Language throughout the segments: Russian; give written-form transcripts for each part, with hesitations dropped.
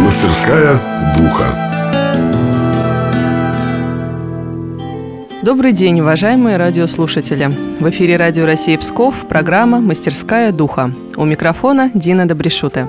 Мастерская духа. Добрый день, уважаемые радиослушатели. В эфире Радио России Псков, программа «Мастерская духа». У микрофона Дина Добришуте.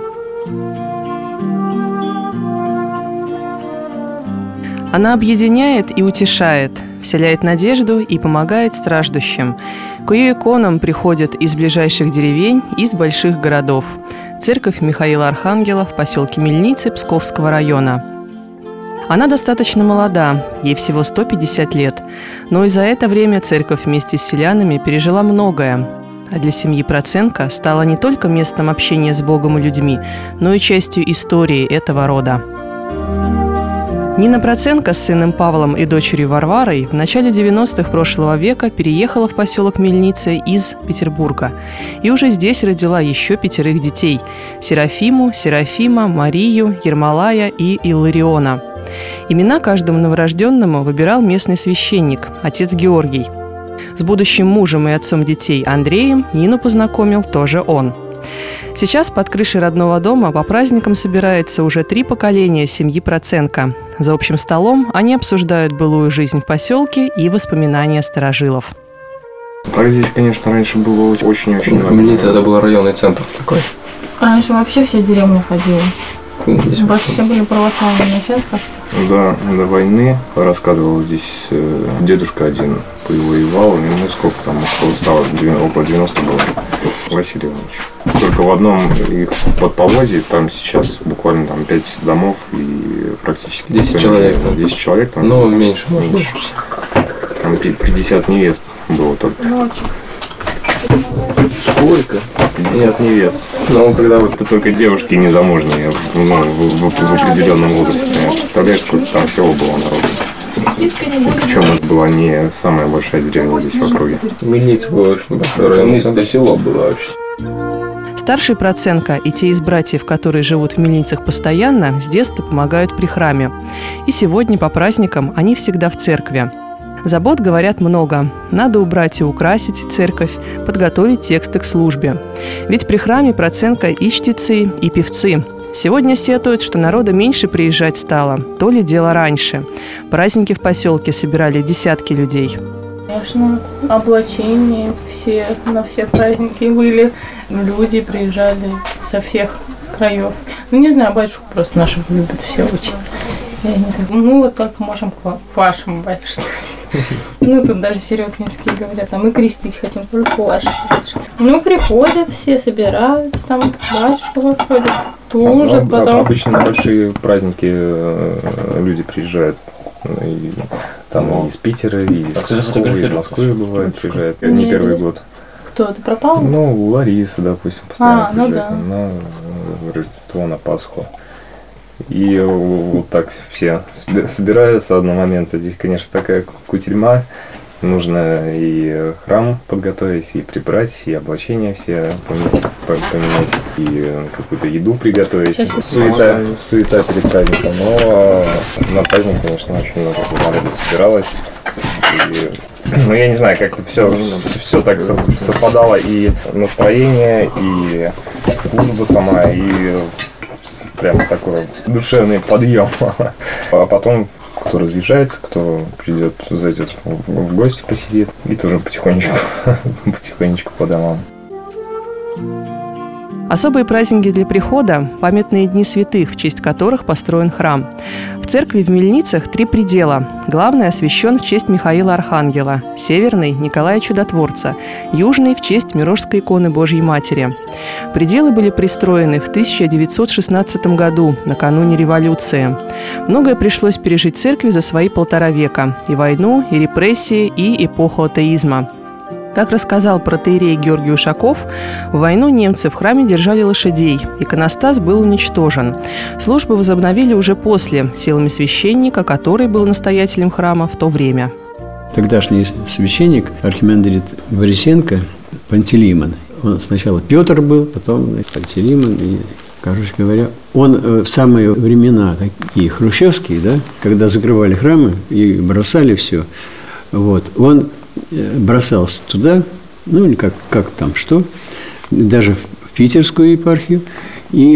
Она объединяет и утешает, вселяет надежду и помогает страждущим. К ее иконам приходят из ближайших деревень, из больших городов. Церковь Михаила Архангела в поселке Мельницы Псковского района. Она достаточно молода, ей всего 150 лет, но и за это время церковь вместе с селянами пережила многое, а для семьи Проценко стала не только местом общения с Богом и людьми, но и частью истории этого рода. Нина Проценко с сыном Павлом и дочерью Варварой в начале 90-х прошлого века переехала в поселок Мельницы из Петербурга. И уже здесь родила еще 5 детей – Серафиму, Серафима, Марию, Ермолая и Иллариона. Имена каждому новорожденному выбирал местный священник, отец Георгий. С будущим мужем и отцом детей Андреем Нину познакомил тоже он. Сейчас под крышей родного дома по праздникам собирается уже 3 поколения семьи Проценко. За общим столом они обсуждают былую жизнь в поселке и воспоминания старожилов. Так здесь, конечно, раньше было очень-очень много. Мельница это был районный центр такой. Раньше вообще вся деревня ходила. У вас все были православные начальника? Да, до войны рассказывал здесь дедушка один воевал, ему сколько там стало, около 90 было, Василий Иванович. Только в одном их подповозе, там сейчас буквально там 5 домов и практически 10 человек. 10 человек там. Ну, меньше. Там 50 невест было только. Сколько? 50 невест. Ну, когда вот это только девушки незамужние, в определенном возрасте. Представляешь, сколько там всего было народу. Причем это была не самая большая деревня здесь в округе. Мельница была очень большая. Мельница село было вообще. Старший Проценко и те из братьев, которые живут в Мельницах постоянно, с детства помогают при храме. И сегодня по праздникам они всегда в церкви. Забот, говорят, много. Надо убрать и украсить церковь, подготовить тексты к службе. Ведь при храме Проценко и чтецы, и певцы. Сегодня сетуют, что народа меньше приезжать стало, то ли дело раньше. Праздники в поселке собирали десятки людей. Конечно, облачения все, на все праздники были. Люди приезжали со всех краев. Ну, не знаю, батюшку просто нашего любят все очень. Мы вот только можем к вашему батюшке. Ну, тут даже сиротинские говорят, а мы крестить хотим только вашего батюшку. Ну, приходят все, собираются, там батюшка выходит, служат, потом... Обычно на большие праздники люди приезжают. И там и из Питера, и из Москвы бывает приезжают. Не первый год. Кто, ты пропал? Ну, Лариса, допустим, постоянно приезжает. Ну да. На Рождество, на Пасху. И вот так все собираются одномоментно. Здесь, конечно, такая кутерьма. Нужно и храм подготовить, и прибрать, и облачения все поменять, и какую-то еду приготовить. Суета перед праздником. Но на праздник, конечно, очень много народу собиралось. Ну, я не знаю, как-то все так совпадало. И настроение, и служба сама, и прям такой душевный подъем. А потом кто разъезжается, кто придет, зайдет в гости, посидит, и тоже потихонечку по домам. Особые праздники для прихода – памятные дни святых, в честь которых построен храм. В церкви в Мельницах 3 предела. Главный освящен в честь Михаила Архангела, северный – Николая Чудотворца, южный – в честь Мирошской иконы Божьей Матери. Пределы были пристроены в 1916 году, накануне революции. Многое пришлось пережить церкви за свои 1,5 века – и войну, и репрессии, и эпоху атеизма. Как рассказал протоиерей Георгий Ушаков, в войну немцы в храме держали лошадей, иконостас был уничтожен. Службы возобновили уже после, силами священника, который был настоятелем храма в то время. Тогдашний священник, архимандрит Борисенко, Пантелеймон, он сначала Петр был, потом Пантелеймон, и, короче говоря, он в самые времена такие хрущевские, да, когда закрывали храмы и бросали все, вот, он бросался туда, ну или как там что, даже в питерскую епархию, И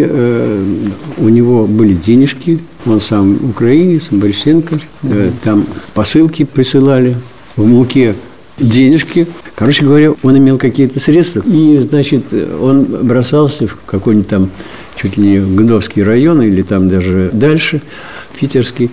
у него были денежки, он сам украинец, Борисенко, там посылки присылали, в муке денежки. Короче говоря, он имел какие-то средства, и, значит, он бросался в какой-нибудь там, чуть ли не Гдовский район, или там даже дальше, питерский,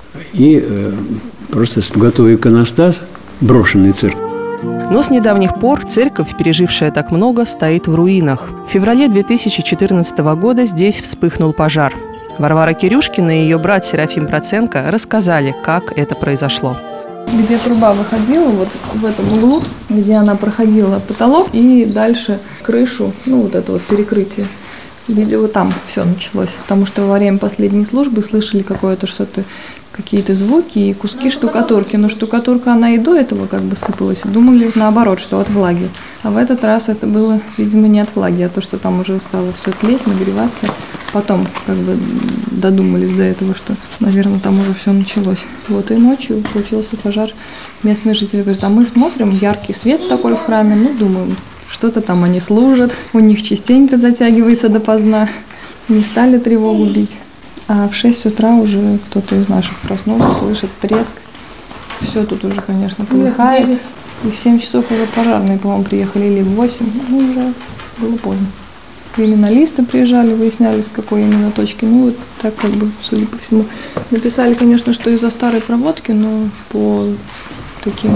и просто готовый иконостас, брошенный цирк. Но с недавних пор церковь, пережившая так много, стоит в руинах. В феврале 2014 года здесь вспыхнул пожар. Варвара Кирюшкина и ее брат Серафим Проценко рассказали, как это произошло. Где труба выходила, вот в этом углу, где она проходила потолок, и дальше крышу, ну вот это вот перекрытие. Видимо, там все началось, потому что во время последней службы слышали какое-то что-то, какие-то звуки и куски штукатурки. Но штукатурка, она и до этого как бы сыпалась. Думали наоборот, что от влаги. А в этот раз это было, видимо, не от влаги, а то, что там уже стало все тлеть, нагреваться. Потом как бы додумались до этого, что, наверное, там уже все началось. Вот и ночью случился пожар. Местные жители говорят, а мы смотрим, яркий свет такой в храме, ну, думаем, что-то там они служат, у них частенько затягивается допоздна. Не стали тревогу бить. А в 6 утра уже кто-то из наших проснулся, слышит треск. Все тут уже, конечно, полыхает. И в 7 часов уже пожарные, по-моему, приехали, или в 8. Ну, уже было поздно. Криминалисты приезжали, выясняли, с какой именно точки. Ну, вот так как бы, судя по всему. Написали, конечно, что из-за старой проводки, но по таким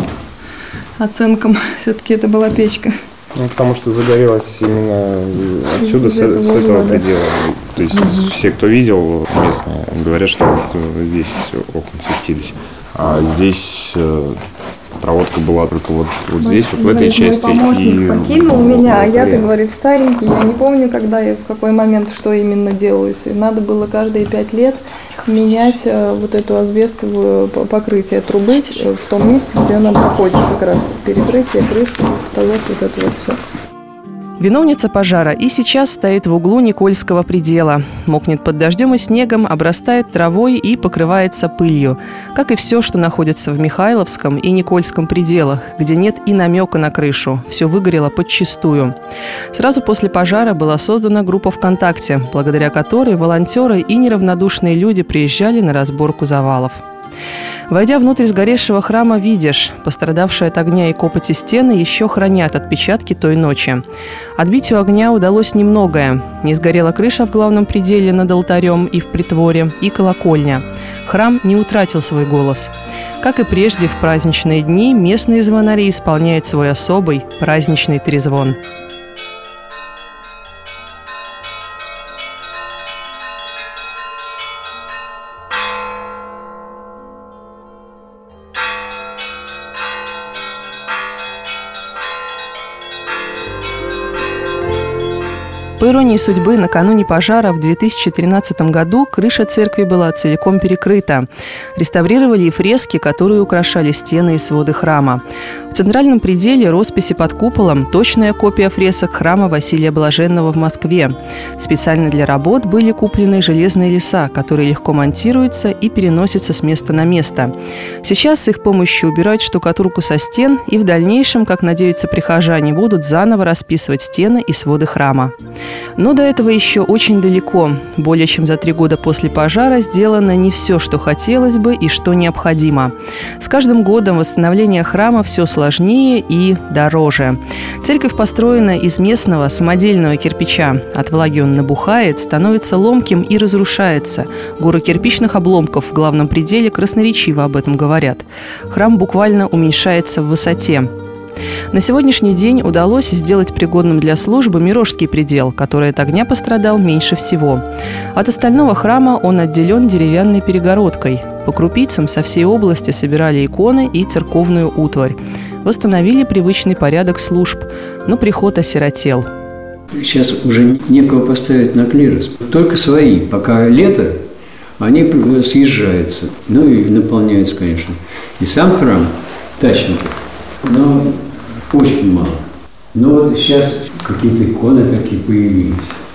оценкам все-таки это была печка. Ну, потому что загорелось именно отсюда, с этого предела. То есть все, кто видел местные, говорят, что вот здесь окна светились. А здесь проводка была только вот здесь, вот в этой части. Мой помощник покинул меня, а я-то, говорит, старенький, я не помню, когда и в какой момент что именно делалось. И надо было каждые 5 лет менять вот эту асбестовую покрытие трубы в том месте, где она проходит, как раз перекрытие, крышу, потолок, вот это вот все. Виновница пожара и сейчас стоит в углу Никольского предела. Мокнет под дождем и снегом, обрастает травой и покрывается пылью. Как и все, что находится в Михайловском и Никольском пределах, где нет и намека на крышу. Все выгорело подчистую. Сразу после пожара была создана группа ВКонтакте, благодаря которой волонтеры и неравнодушные люди приезжали на разборку завалов. Войдя внутрь сгоревшего храма, видишь, пострадавшие от огня и копоти стены еще хранят отпечатки той ночи. Отбитию огня удалось немногое. Не сгорела крыша в главном пределе над алтарем и в притворе, и колокольня. Храм не утратил свой голос. Как и прежде, в праздничные дни местные звонари исполняют свой особый праздничный трезвон. По иронии судьбы, накануне пожара в 2013 году крыша церкви была целиком перекрыта. Реставрировали и фрески, которые украшали стены и своды храма. В центральном пределе росписи под куполом – точная копия фресок храма Василия Блаженного в Москве. Специально для работ были куплены железные леса, которые легко монтируются и переносятся с места на место. Сейчас с их помощью убирают штукатурку со стен и в дальнейшем, как надеются прихожане, будут заново расписывать стены и своды храма. Но до этого еще очень далеко. Более чем за 3 года после пожара сделано не все, что хотелось бы и что необходимо. С каждым годом восстановление храма все сложнее и дороже. Церковь построена из местного самодельного кирпича. От влаги он набухает, становится ломким и разрушается. Горы кирпичных обломков в главном пределе красноречиво об этом говорят. Храм буквально уменьшается в высоте. На сегодняшний день удалось сделать пригодным для службы Мирошский предел, который от огня пострадал меньше всего. От остального храма он отделен деревянной перегородкой. По крупицам со всей области собирали иконы и церковную утварь. Восстановили привычный порядок служб, но приход осиротел. Сейчас уже некого поставить на клирос. Только свои. Пока лето, они съезжаются. Ну и наполняются, конечно. И сам храм, тачники, но очень мало. Но вот сейчас какие-то иконы такие появились.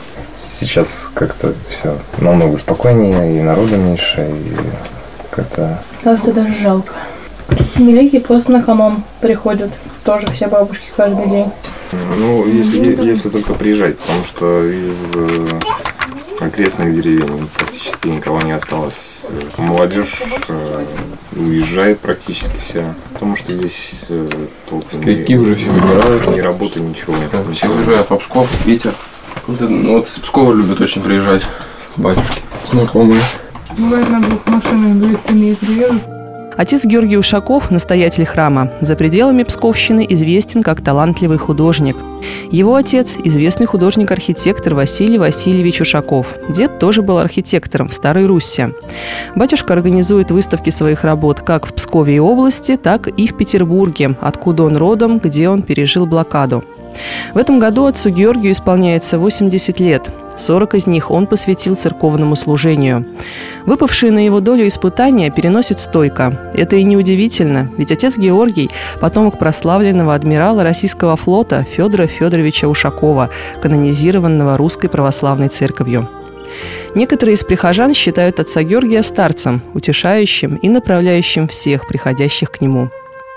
Сейчас как-то все намного спокойнее, и народа меньше, и как-то... Как-то даже жалко. Великий пост на Хамам приходят. Тоже все бабушки каждый день. Ну, если только приезжать, потому что из окрестных деревень практически никого не осталось. Молодежь уезжает практически вся, потому что здесь толком Старики уже все выбирают. Ни работы, ничего. Все уезжают в Псков, в Питер. Вот из Пскова любят очень приезжать батюшки, знакомые. Бывает, на 2 машинах 2 семьи приедут. Отец Георгий Ушаков – настоятель храма. За пределами Псковщины известен как талантливый художник. Его отец – известный художник-архитектор Василий Васильевич Ушаков. Дед тоже был архитектором в Старой Русси. Батюшка организует выставки своих работ как в Пскове и области, так и в Петербурге, откуда он родом, где он пережил блокаду. В этом году отцу Георгию исполняется 80 лет. 40 из них он посвятил церковному служению. Выпавшие на его долю испытания переносит стойко. Это и неудивительно, ведь отец Георгий – потомок прославленного адмирала российского флота Федора Федоровича Ушакова, канонизированного Русской Православной Церковью. Некоторые из прихожан считают отца Георгия старцем, утешающим и направляющим всех приходящих к нему.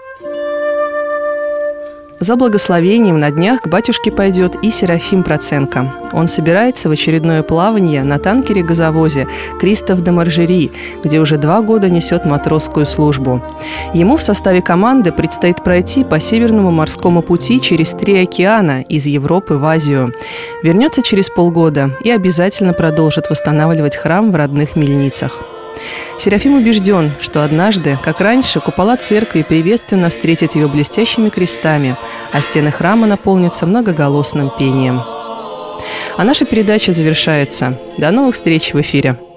За благословением на днях к батюшке пойдет и Серафим Проценко. Он собирается в очередное плавание на танкере-газовозе «Кристоф де Маржери», где уже 2 года несет матросскую службу. Ему в составе команды предстоит пройти по Северному морскому пути через 3 океана из Европы в Азию. Вернется через полгода и обязательно продолжит восстанавливать храм в родных Мельницах. Серафим убежден, что однажды, как раньше, купола церкви приветственно встретят его блестящими крестами, а стены храма наполнятся многоголосным пением. А наша передача завершается. До новых встреч в эфире.